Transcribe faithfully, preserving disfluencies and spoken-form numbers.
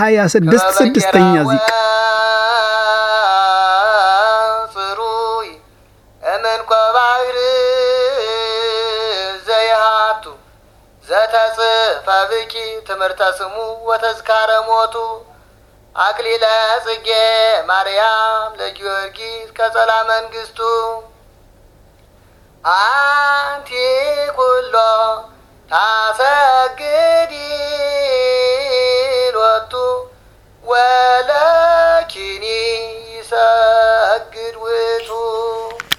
የሃያ ስድስት ስድስተኛ ዚቅ ፍሩይ እመን ቆባይር ዘይሃቱ ዘተጽፈ ብኪ ትምህርተ ስሙ ወተዝካረ ሞቱ አክሊለ ጽጌ ማርያም ለጊዮርጊስ ከጸላ መንግስቱ አንቲ ኩሎ ታሰግድ